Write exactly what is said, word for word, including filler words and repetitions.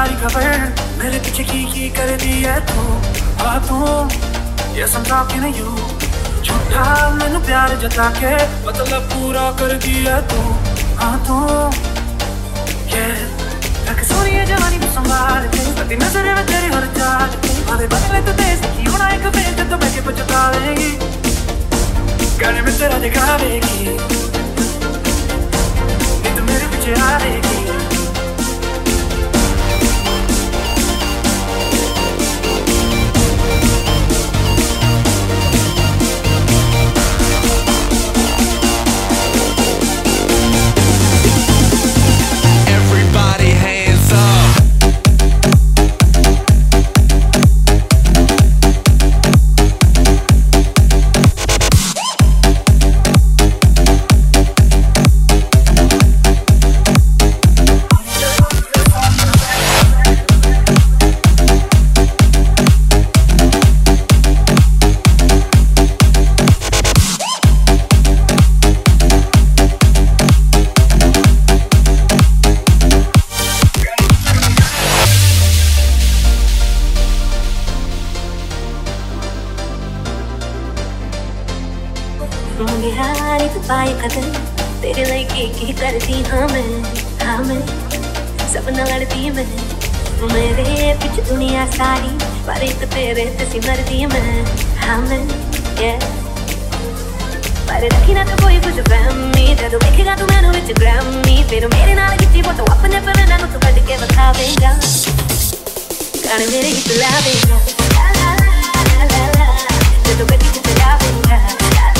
सारी खबर मेरे पीछे की की कर दी है तू हाँ तू ये समझा के नहीं यू झूठा मैनू प्यार जता के मतलब पूरा कर दी है तू हाँ तू ये रख सोनी है जवानी को संभाल के कभी नजर में तेरी हर चाल आधे बदले तो देश की होना एक फेस तो बैठे पछता लेगी गाने में तेरा दिखावेगी नहीं तो मेरे पीछे आएगी तेरे लिए की की करती हाँ मैं हाँ मैं सपना लड़ती मैं मेरे पीछे दुनिया सारी पर एक तेरे तसी मरती मैं हाँ मैं yeah पर रखी ना तो कोई कुछ फैमी जब देखेगा तू मैनू विच ग्रैमी फिर मेरे नाल खिच्ची फोटो अपने पर ना तू कट के बखावेगा गाने मेरे गीत लावेगा ला ला ला ला ला जब गड्डी च चलावेगा